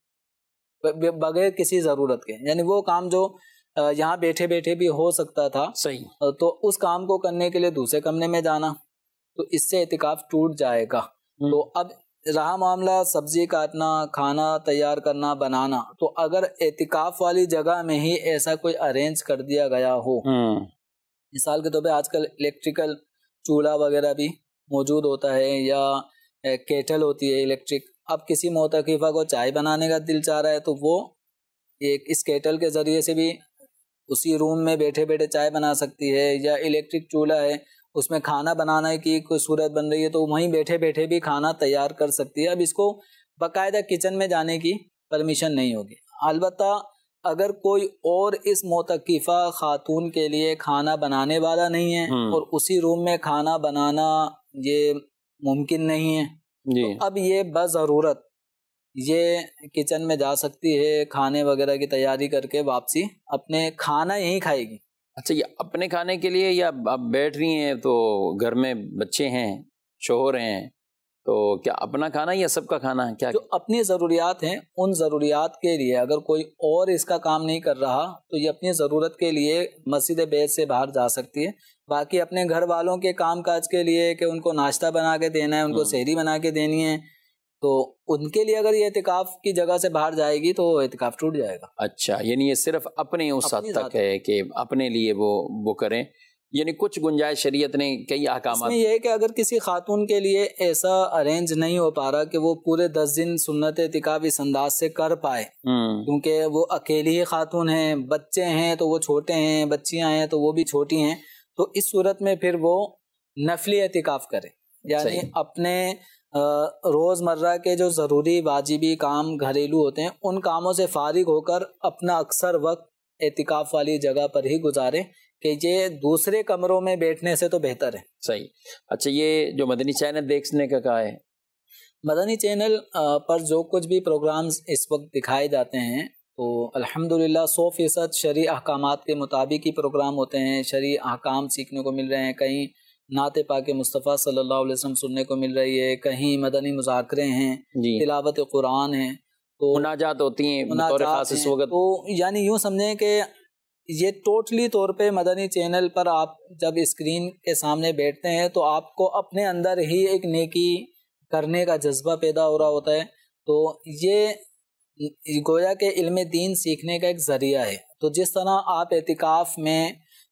بغیر کسی ضرورت کے، یعنی وہ کام جو یہاں بیٹھے بیٹھے بھی ہو سکتا تھا، صحیح، تو اس کام کو کرنے کے لیے دوسرے کمرے میں جانا، تو اس سے اعتکاف ٹوٹ جائے گا. تو اب رہا معاملہ سبزی کاٹنا، کھانا تیار کرنا، بنانا، تو اگر اعتکاف والی جگہ میں ہی ایسا کوئی ارینج کر دیا گیا ہو، مثال کے طور پہ آج کل الیکٹریکل چولہا وغیرہ بھی موجود ہوتا ہے یا کیٹل ہوتی ہے الیکٹرک. اب کسی معتکفہ کو چائے بنانے کا دل چاہ رہا ہے تو وہ ایک اس کیٹل کے ذریعے سے بھی اسی روم میں بیٹھے بیٹھے چائے بنا سکتی ہے. یا الیکٹرک چولہا ہے، اس میں کھانا بنانے کی کوئی صورت بن رہی ہے تو وہیں بیٹھے بیٹھے بھی کھانا تیار کر سکتی ہے. اب اس کو باقاعدہ کچن میں جانے کی پرمیشن نہیں ہوگی. البتہ اگر کوئی اور اس معتکفہ خاتون کے لیے کھانا بنانے والا نہیں ہے اور اسی روم میں کھانا بنانا یہ ممکن نہیں ہے، جی، تو اب یہ بضرورت یہ کچن میں جا سکتی ہے، کھانے وغیرہ کی تیاری کر کے واپسی اپنے کھانا یہیں کھائے گی. اچھا، یہ اپنے کھانے کے لیے یا اب بیٹھ رہی ہیں تو گھر میں بچے ہیں، شوہر ہیں، تو کیا اپنا کھانا یا سب کا کھانا ہے؟ کیا جو اپنی ضروریات ہیں ان ضروریات کے لیے اگر کوئی اور اس کا کام نہیں کر رہا تو یہ اپنی ضرورت کے لیے مسجد بیت سے باہر جا سکتی ہے. باقی اپنے گھر والوں کے کام کاج کے لیے کہ ان کو ناشتہ بنا کے دینا ہے، ان کو سحری بنا کے دینی ہے، تو ان کے لیے اگر یہ اعتکاف کی جگہ سے باہر جائے گی تو اعتکاف ٹوٹ جائے گا. اچھا، یعنی یہ صرف اپنے اس حد تک ہے کہ اپنے لیے وہ وہ کریں، یعنی کچھ گنجائش شریعت نے کئی احکامات. اس میں یہ ہے کہ اگر کسی خاتون کے لیے ایسا ارینج نہیں ہو پا رہا کہ وہ پورے دس دن سنت اعتکاف اس انداز سے کر پائے، کیونکہ وہ اکیلی ہی خاتون ہیں، بچے ہیں تو وہ چھوٹے ہیں، بچیاں ہیں تو وہ بھی چھوٹی ہیں، تو اس صورت میں پھر وہ نفلی اعتکاف کرے. یعنی اپنے روز مرہ کے جو ضروری واجبی کام گھریلو ہوتے ہیں ان کاموں سے فارغ ہو کر اپنا اکثر وقت اعتکاف والی جگہ پر ہی گزارے، کہ یہ دوسرے کمروں میں بیٹھنے سے تو بہتر ہے. صحیح. اچھا، یہ جو مدنی چینل دیکھنے کا کہا ہے، مدنی چینل پر جو کچھ بھی پروگرامز اس وقت دکھائے جاتے ہیں تو الحمدللہ سو فیصد شرعی احکامات کے مطابق ہی پروگرام ہوتے ہیں. شرعی احکام سیکھنے کو مل رہے ہیں، کہیں نعت پاک مصطفیٰ صلی اللہ علیہ وسلم سننے کو مل رہی ہے، کہیں مدنی مذاکرے ہیں، جی، تلاوت قرآن ہے، تو مناجات ہوتی ہیں بطور خاص اس وقت. تو یعنی یوں سمجھیں کہ یہ ٹوٹلی طور پہ مدنی چینل پر آپ جب اسکرین کے سامنے بیٹھتے ہیں تو آپ کو اپنے اندر ہی ایک نیکی کرنے کا جذبہ پیدا ہو رہا ہوتا ہے. تو یہ گویا کہ علم دین سیکھنے کا ایک ذریعہ ہے. تو جس طرح آپ اعتکاف میں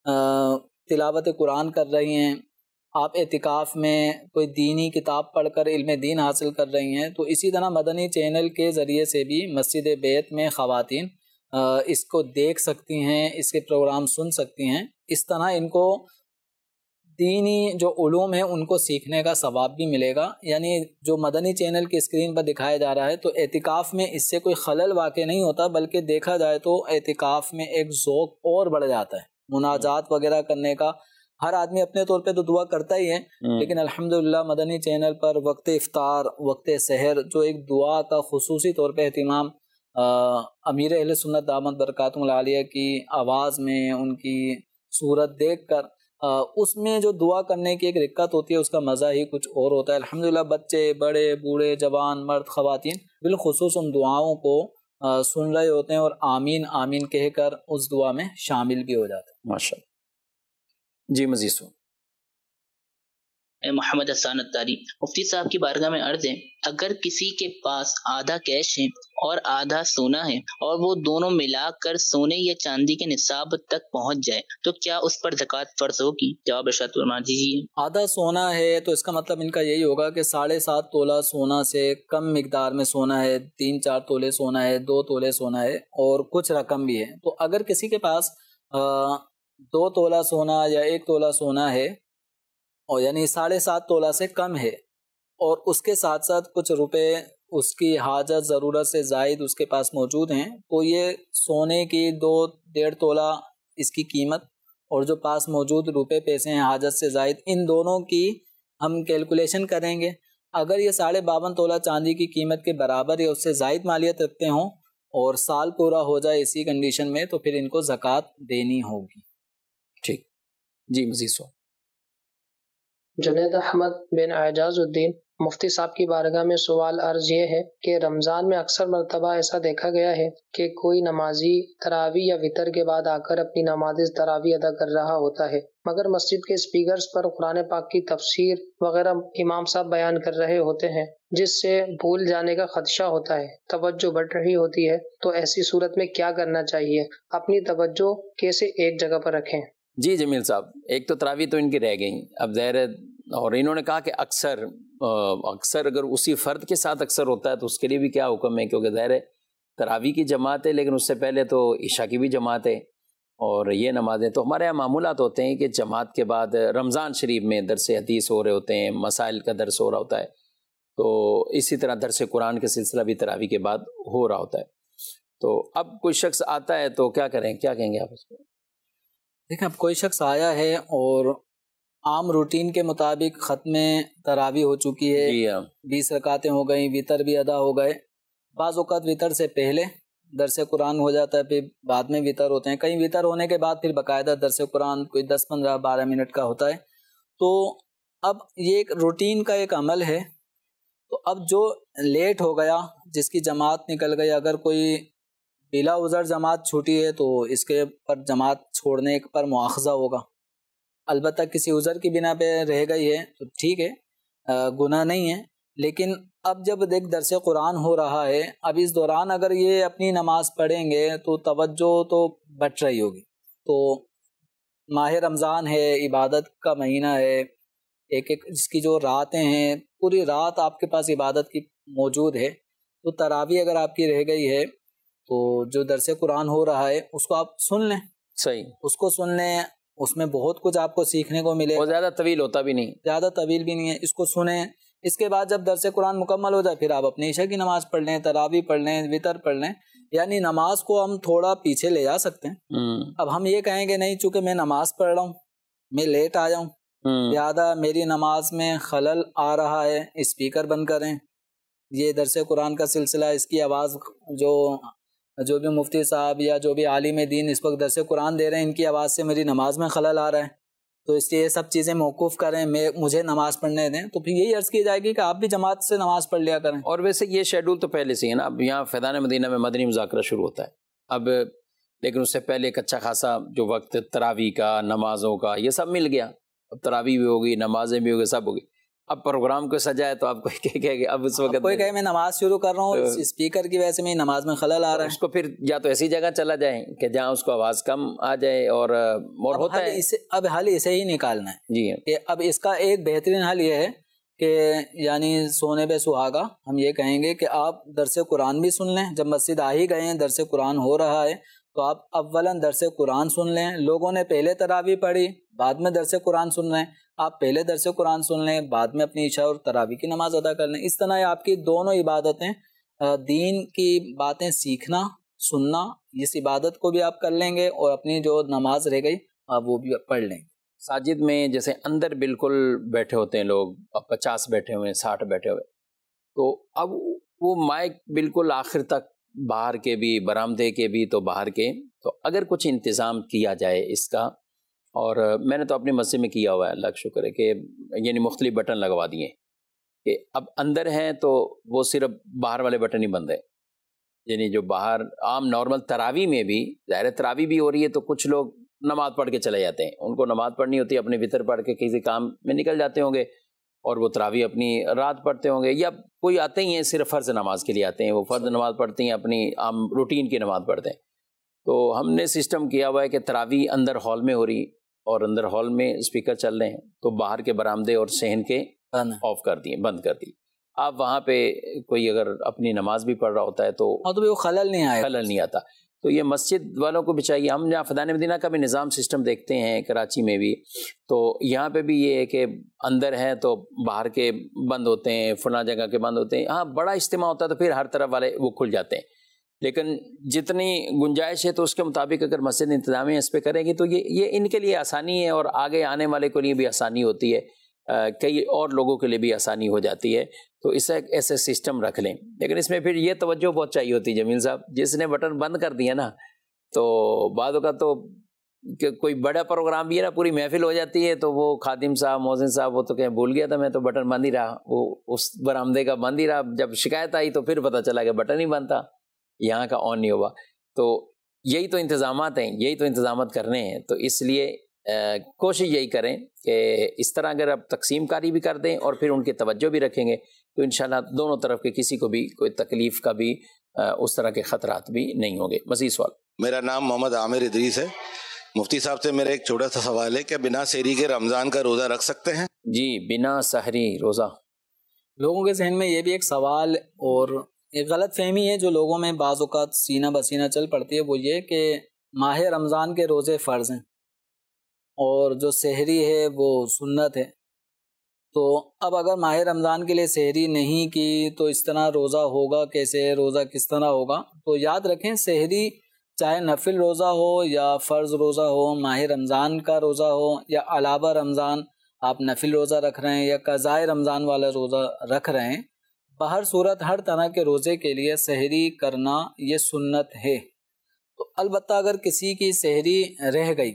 تلاوت قرآن کر رہی ہیں، آپ اعتکاف میں کوئی دینی کتاب پڑھ کر علم دین حاصل کر رہی ہیں، تو اسی طرح مدنی چینل کے ذریعے سے بھی مسجد بیت میں خواتین اس کو دیکھ سکتی ہیں، اس کے پروگرام سن سکتی ہیں. اس طرح ان کو دینی جو علوم ہیں ان کو سیکھنے کا ثواب بھی ملے گا. یعنی جو مدنی چینل کی اسکرین پر دکھایا جا رہا ہے تو اعتکاف میں اس سے کوئی خلل واقع نہیں ہوتا، بلکہ دیکھا جائے تو اعتکاف میں ایک ذوق اور بڑھ جاتا ہے مناجات وغیرہ کرنے کا. ہر آدمی اپنے طور پہ تو دعا کرتا ہی ہے، لیکن الحمدللہ مدنی چینل پر وقت افطار، وقت سحر جو ایک دعا کا خصوصی طور پہ اہتمام امیر اہل سنت دامت برکاتہم العالیہ کی آواز میں، ان کی صورت دیکھ کر اس میں جو دعا کرنے کی ایک رکت ہوتی ہے اس کا مزہ ہی کچھ اور ہوتا ہے. الحمدللہ بچے، بڑے، بوڑھے، جوان، مرد، خواتین بالخصوص ان دعاؤں کو سن رہے ہوتے ہیں اور آمین آمین کہہ کر اس دعا میں شامل بھی ہو جاتے ہیں. ماشاءاللہ. جی مزید سن. محمد حسان اتاری، مفتی صاحب کی بارگاہ میں عرض ہے، اگر کسی کے پاس آدھا کیش ہے اور آدھا سونا ہے اور وہ دونوں ملا کر سونے یا چاندی کے نصاب تک پہنچ جائے تو کیا اس پر زکوٰۃ فرض ہوگی؟ جواب ارشاد فرما دیجیے۔ آدھا سونا ہے تو اس کا مطلب ان کا یہی ہوگا کہ ساڑھے سات تولہ سونا سے کم مقدار میں سونا ہے، تین چار تولے سونا ہے، دو تولے سونا ہے اور کچھ رقم بھی ہے۔ تو اگر کسی کے پاس دو تولہ سونا یا ایک تولہ سونا ہے اور یعنی ساڑھے سات تولہ سے کم ہے اور اس کے ساتھ ساتھ کچھ روپے اس کی حاجت ضرورت سے زائد اس کے پاس موجود ہیں، تو یہ سونے کی دو ڈیڑھ تولہ اس کی قیمت اور جو پاس موجود روپے پیسے ہیں حاجت سے زائد، ان دونوں کی ہم کیلکولیشن کریں گے۔ اگر یہ ساڑھے باون تولہ چاندی کی قیمت کے برابر یا اس سے زائد مالیت رکھتے ہوں اور سال پورا ہو جائے اسی کنڈیشن میں، تو پھر ان کو زکوٰۃ دینی ہوگی۔ ٹھیک جی، مزید سوال۔ جنید احمد بن اعجاز الدین، مفتی صاحب کی بارگاہ میں سوال عرض یہ ہے کہ رمضان میں اکثر مرتبہ ایسا دیکھا گیا ہے کہ کوئی نمازی تراویح یا وتر کے بعد آ کر اپنی نماز تراویح ادا کر رہا ہوتا ہے، مگر مسجد کے اسپیکرز پر قرآن پاک کی تفسیر وغیرہ امام صاحب بیان کر رہے ہوتے ہیں، جس سے بھول جانے کا خدشہ ہوتا ہے، توجہ بڑھ رہی ہوتی ہے، تو ایسی صورت میں کیا کرنا چاہیے؟ اپنی توجہ کیسے ایک جگہ پر رکھیں؟ جی جمیل صاحب، ایک تو تراویح تو ان کی رہ گئی، اب ظاہر ہے، اور انہوں نے کہا کہ اکثر اکثر اگر اسی فرد کے ساتھ اکثر ہوتا ہے تو اس کے لیے بھی کیا حکم ہے، کیونکہ ظاہر ہے تراویح کی جماعت ہے لیکن اس سے پہلے تو عشاء کی بھی جماعت ہے اور یہ نمازیں تو ہمارے یہاں معمولات ہوتے ہیں کہ جماعت کے بعد رمضان شریف میں درس حدیث ہو رہے ہوتے ہیں، مسائل کا درس ہو رہا ہوتا ہے، تو اسی طرح درس قرآن کا سلسلہ بھی تراویح کے بعد ہو رہا ہوتا ہے۔ تو اب کوئی شخص آتا ہے تو کیا کریں، کیا کہیں گے آپ اس کو؟ دیکھیں، اب کوئی شخص آیا ہے اور عام روٹین کے مطابق ختم تراویح ہو چکی ہے، جی ہاں، بیس رکعتیں ہو گئیں، وطر بھی ادا ہو گئے، بعض اوقات وطر سے پہلے درس قرآن ہو جاتا ہے، پھر بعد میں وطر ہوتے ہیں، کہیں وطر ہونے کے بعد پھر باقاعدہ درس قرآن کوئی دس پندرہ بارہ منٹ کا ہوتا ہے۔ تو اب یہ ایک روٹین کا ایک عمل ہے، تو اب جو لیٹ ہو گیا، جس کی جماعت نکل گئی، اگر کوئی بلا عذر جماعت چھوٹی ہے تو اس کے پر جماعت چھوڑنے پر مواخذہ ہوگا، البتہ کسی عذر کی بنا پہ رہ گئی ہے تو ٹھیک ہے، گناہ نہیں ہے۔ لیکن اب جب دیکھ درس قرآن ہو رہا ہے، اب اس دوران اگر یہ اپنی نماز پڑھیں گے تو توجہ تو بٹ رہی ہوگی۔ تو ماہ رمضان ہے، عبادت کا مہینہ ہے، ایک ایک جس کی جو راتیں ہیں، پوری رات آپ کے پاس عبادت کی موجود ہے، تو تراویح اگر آپ کی رہ گئی ہے تو جو درس قرآن ہو رہا ہے اس کو آپ سن لیں، صحیح، اس کو سن لیں، اس میں بہت کچھ آپ کو سیکھنے کو ملے، اور زیادہ طویل ہوتا بھی نہیں، زیادہ طویل بھی نہیں ہے، اس کو سنیں۔ اس کے بعد جب درس قرآن مکمل ہو جائے پھر آپ اپنی عشاء کی نماز پڑھ لیں، تراویح پڑھ لیں، وطر پڑھ لیں، یعنی نماز کو ہم تھوڑا پیچھے لے جا سکتے ہیں۔ اب ہم یہ کہیں گے نہیں، چونکہ میں نماز پڑھ رہا ہوں، میں لیٹ آیا ہوں، لہٰذا میری نماز میں خلل آ رہا ہے، اسپیکر بند کریں، یہ درس قرآن کا سلسلہ، اس کی آواز جو جو بھی مفتی صاحب یا جو بھی عالم دین اس وقت درس قرآن دے رہے ہیں، ان کی آواز سے میری نماز میں خلل آ رہا ہے، تو اس لیے یہ سب چیزیں موقوف کریں، میں مجھے نماز پڑھنے دیں۔ تو پھر یہی عرض کی جائے گی کہ آپ بھی جماعت سے نماز پڑھ لیا کریں۔ اور ویسے یہ شیڈول تو پہلے سے ہی ہے نا، اب یہاں فیضان مدینہ میں مدنی مذاکرہ شروع ہوتا ہے اب، لیکن اس سے پہلے ایک اچھا خاصا جو وقت تراویح کا، نمازوں کا، یہ سب مل گیا، اب تراویح بھی ہوگی، نمازیں بھی ہوگی، سب ہوگی۔ اب پروگرام کو سجائے تو آپ کو کہے کہ اب اس وقت کوئی کہے میں نماز شروع کر رہا ہوں، اسپیکر کی وجہ سے میری نماز میں خلل آ رہا ہے، اس کو پھر یا تو ایسی جگہ چلا جائیں کہ جہاں اس کو آواز کم آ جائے، اور اور ہوتا ہے اب حل اسے ہی نکالنا ہے جی کہ اب اس کا ایک بہترین حل یہ ہے کہ یعنی سونے پہ سہاگا ہم یہ کہیں گے کہ آپ درس قرآن بھی سن لیں، جب مسجد آ ہی گئے ہیں، درس قرآن ہو رہا ہے تو آپ اولاً درس قرآن سن لیں، لوگوں نے پہلے تراویح پڑھی، بعد میں درس قرآن سن رہے ہیں، آپ پہلے درس قرآن سن لیں، بعد میں اپنی عشاء اور تراویح کی نماز ادا کر لیں۔ اس طرح آپ کی دونوں عبادتیں، دین کی باتیں سیکھنا، سننا، اس عبادت کو بھی آپ کر لیں گے اور اپنی جو نماز رہ گئی آپ وہ بھی پڑھ لیں گے۔ ساجد میں جیسے اندر بالکل بیٹھے ہوتے ہیں لوگ، اب پچاس بیٹھے ہوئے ہیں، ساٹھ بیٹھے ہوئے، تو اب وہ مائک بالکل آخر تک، باہر کے بھی، برآمدے کے بھی تو باہر کے، تو اگر کچھ انتظام کیا جائے اس کا، اور میں نے تو اپنی مسجد میں کیا ہوا ہے، اللہ کا شکر ہے کہ یعنی مختلف بٹن لگوا دیے کہ اب اندر ہیں تو وہ صرف باہر والے بٹن ہی بند ہے، یعنی جو باہر عام نارمل تراویح میں بھی، ظاہر تراویح بھی ہو رہی ہے تو کچھ لوگ نماز پڑھ کے چلے جاتے ہیں، ان کو نماز پڑھنی ہوتی ہے، اپنے وطر پڑھ کے کسی کام میں نکل جاتے ہوں گے، اور وہ تراویح اپنی رات پڑھتے ہوں گے، یا کوئی آتے ہی ہیں صرف فرض نماز کے لیے آتے ہیں، وہ فرض نماز پڑھتے ہیں، اپنی عام روٹین کی نماز پڑھتے ہیں. تو ہم نے سسٹم کیا ہوا ہے کہ تراویح اندر ہال میں ہو رہی اور اندر ہال میں اسپیکر چل رہے ہیں، تو باہر کے برآمدے اور صحن کے آف کر دیے، بند کر دی. آپ وہاں پہ کوئی اگر اپنی نماز بھی پڑھ رہا ہوتا ہے تو ہاں تو وہ خلل نہیں آئے خلل نہیں آتا. تو یہ مسجد والوں کو بھی چاہیے. ہم جہاں فیضان مدینہ کا بھی نظام سسٹم دیکھتے ہیں کراچی میں بھی، تو یہاں پہ بھی یہ ہے کہ اندر ہیں تو باہر کے بند ہوتے ہیں، فلاں جگہ کے بند ہوتے ہیں. ہاں بڑا اجتماع ہوتا ہے تو پھر ہر طرف والے وہ کھل جاتے ہیں، لیکن جتنی گنجائش ہے تو اس کے مطابق اگر مسجد انتظامیہ اس پہ کرے گی تو یہ یہ ان کے لیے آسانی ہے، اور آگے آنے والے کے لیے بھی آسانی ہوتی ہے، کئی اور لوگوں کے لیے بھی آسانی ہو جاتی ہے. تو اسے ایسے سسٹم رکھ لیں. لیکن اس میں پھر یہ توجہ بہت چاہیے ہوتی ہے جمیل صاحب، جس نے بٹن بند کر دیا نا تو بعد اوقات تو کہ کوئی بڑا پروگرام بھی ہے نا، پوری محفل ہو جاتی ہے تو وہ خادم صاحب مؤذن صاحب وہ تو کہیں بھول گیا تھا میں تو بٹن بند ہی رہا، وہ اس برآمدے کا بند ہی رہا. جب شکایت آئی تو پھر پتہ چلا کہ بٹن ہی بند تھا، یہاں کا آن نہیں ہوا. تو یہی تو انتظامات ہیں، یہی تو انتظامات کرنے ہیں. تو اس لیے کوشش یہی کریں کہ اس طرح اگر آپ تقسیم کاری بھی کر دیں اور پھر ان کی توجہ بھی رکھیں گے تو انشاءاللہ دونوں طرف کے کسی کو بھی کوئی تکلیف کا بھی اس طرح کے خطرات بھی نہیں ہوں گے. مزید سوال. میرا نام محمد عامر ادریس ہے. مفتی صاحب سے میرا ایک چھوٹا سا سوال ہے، کیا بنا سحری کے رمضان کا روزہ رکھ سکتے ہیں؟ جی بنا سحری روزہ. لوگوں کے ذہن میں یہ بھی ایک سوال اور ایک غلط فہمی ہے جو لوگوں میں بعض اوقات سینہ بسینہ چل پڑتی ہے، وہ یہ کہ ماہ رمضان کے روزے فرض ہیں اور جو سحری ہے وہ سنت ہے. تو اب اگر ماہ رمضان کے لیے سحری نہیں کی تو اس طرح روزہ ہوگا کیسے، روزہ کس طرح ہوگا؟ تو یاد رکھیں سحری چاہے نفل روزہ ہو یا فرض روزہ ہو، ماہ رمضان کا روزہ ہو یا علاوہ رمضان آپ نفل روزہ رکھ رہے ہیں یا قضائے رمضان والا روزہ رکھ رہے ہیں، بہر صورت ہر طرح کے روزے کے لیے سحری کرنا یہ سنت ہے. تو البتہ اگر کسی کی سحری رہ گئی،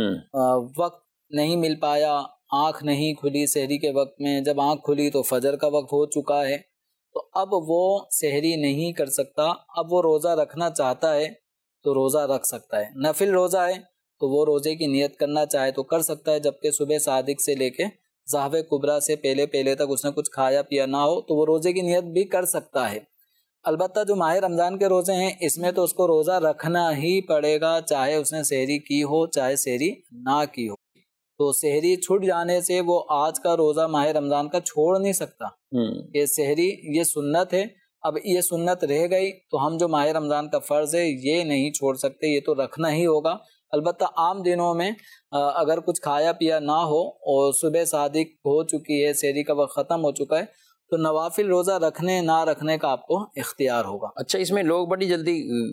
وقت نہیں مل پایا، آنکھ نہیں کھلی سحری کے وقت میں، جب آنکھ کھلی تو فجر کا وقت ہو چکا ہے، تو اب وہ سحری نہیں کر سکتا. اب وہ روزہ رکھنا چاہتا ہے تو روزہ رکھ سکتا ہے. نفل روزہ ہے تو وہ روزے کی نیت کرنا چاہے تو کر سکتا ہے، جبکہ صبح صادق سے لے کے ظہر کبریٰ سے پہلے پہلے تک اس نے کچھ کھایا پیا نہ ہو تو وہ روزے کی نیت بھی کر سکتا ہے. البتہ جو ماہ رمضان کے روزے ہیں اس میں تو اس کو روزہ رکھنا ہی پڑے گا، چاہے اس نے سحری کی ہو چاہے سحری نہ کی ہو. تو سحری چھوٹ جانے سے وہ آج کا روزہ ماہ رمضان کا چھوڑ نہیں سکتا. یہ سحری یہ سنت ہے، اب یہ سنت رہ گئی تو ہم جو ماہ رمضان کا فرض ہے یہ نہیں چھوڑ سکتے، یہ تو رکھنا ہی ہوگا. البتہ عام دنوں میں اگر کچھ کھایا پیا نہ ہو اور صبح صادق ہو چکی ہے، سحری کا وقت ختم ہو چکا ہے، تو نوافل روزہ رکھنے نہ رکھنے کا آپ کو اختیار ہوگا. اچھا اس میں لوگ بڑی جلدی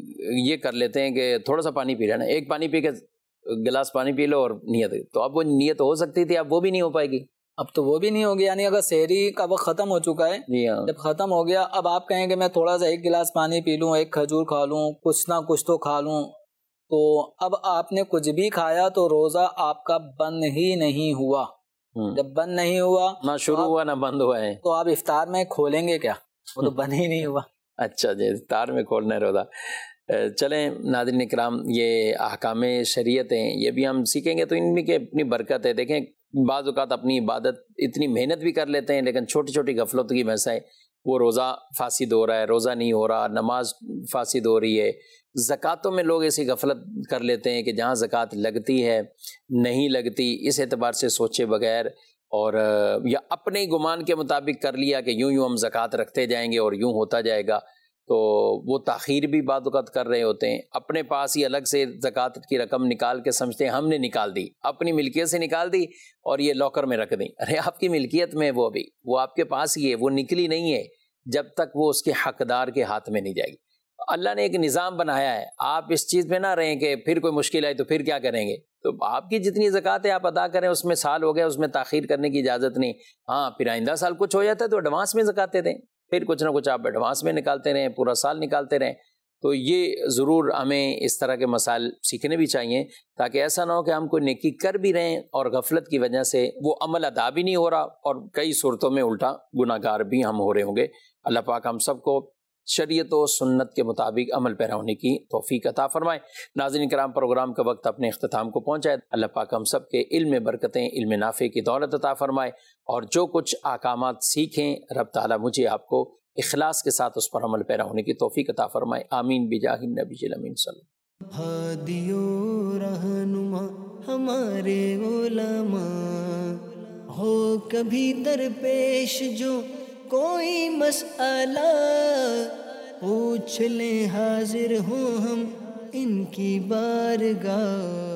یہ کر لیتے ہیں کہ تھوڑا سا پانی پی لینا، ایک پانی پی کے گلاس پانی پی لو اور نیت، تو اب وہ نیت ہو سکتی تھی، اب وہ بھی نہیں ہو پائے گی. اب تو وہ بھی نہیں ہوگی، یعنی اگر سحری کا وقت ختم ہو چکا ہے، جی ہاں، جب ختم ہو گیا اب آپ کہیں کہ میں تھوڑا سا ایک گلاس پانی پی لوں، ایک کھجور کھا لوں، کچھ نہ کچھ تو کھا لوں، تو اب آپ نے کچھ بھی کھایا تو روزہ آپ کا بند ہی نہیں ہوا. جب بند نہیں ہوا، نہ شروع ہوا نہ بند ہوا ہے، تو آپ افطار میں کھولیں گے کیا؟ وہ تو بند ہی نہیں ہوا. اچھا جی، افطار میں کھولنا ہے روزہ. چلیں ناظرین اکرام، یہ احکام شریعت ہیں، یہ بھی ہم سیکھیں گے تو ان میں کی اپنی برکت ہے. دیکھیں بعض اوقات اپنی عبادت اتنی محنت بھی کر لیتے ہیں لیکن چھوٹی چھوٹی غفلتوں کی وجہ سے وہ روزہ فاسد ہو رہا ہے، روزہ نہیں ہو رہا، نماز فاسد ہو رہی ہے. زکوٰۃوں میں لوگ ایسی غفلت کر لیتے ہیں کہ جہاں زکوٰۃ لگتی ہے نہیں لگتی، اس اعتبار سے سوچے بغیر اور یا اپنے ہی گمان کے مطابق کر لیا کہ یوں یوں ہم زکوٰۃ رکھتے جائیں گے اور یوں ہوتا جائے گا، تو وہ تاخیر بھی بعض اوقات کر رہے ہوتے ہیں. اپنے پاس ہی الگ سے زکوٰۃ کی رقم نکال کے سمجھتے ہیں ہم نے نکال دی، اپنی ملکیت سے نکال دی اور یہ لاکر میں رکھ دیں. ارے آپ کی ملکیت میں وہ ابھی وہ آپ کے پاس ہی ہے، وہ نکلی نہیں ہے جب تک وہ اس کے حقدار کے ہاتھ میں نہیں جائے گی. اللہ نے ایک نظام بنایا ہے، آپ اس چیز پہ نہ رہیں کہ پھر کوئی مشکل آئے تو پھر کیا کریں گے. تو آپ کی جتنی زکوٰۃ ہے آپ ادا کریں، اس میں سال ہو گیا اس میں تاخیر کرنے کی اجازت نہیں. ہاں پھر آئندہ سال کچھ ہو جاتا ہے تو ایڈوانس میں زکوٰۃ دیں، پھر کچھ نہ کچھ آپ ایڈوانس میں نکالتے رہیں، پورا سال نکالتے رہیں. تو یہ ضرور ہمیں اس طرح کے مسائل سیکھنے بھی چاہیے تاکہ ایسا نہ ہو کہ ہم کوئی نیکی کر بھی رہیں اور غفلت کی وجہ سے وہ عمل ادا بھی نہیں ہو رہا اور کئی صورتوں میں الٹا گناہ گار بھی ہم ہو رہے ہوں گے. اللہ پاک ہم سب کو شریعت و سنت کے مطابق عمل پیرا ہونے کی توفیق عطا فرمائے۔ ناظرین کرام، پروگرام کا وقت اپنے اختتام کو پہنچا ہے۔ اللہ پاک ہم سب کے علم میں برکتیں، علم نافع کی دولت عطا فرمائے، اور جو کچھ احکامات سیکھیں رب تعالیٰ مجھے آپ کو اخلاص کے ساتھ اس پر عمل پیرا ہونے کی توفیق عطا فرمائے۔ آمین بجاہ النبی الامین صلی اللہ علیہ وسلم۔ ہادی و رہنما ہمارے علماء، ہو کبھی درپیش جو کوئی مسئلہ، پوچھ لیں حاضر ہوں ہم ان کی بارگاہ۔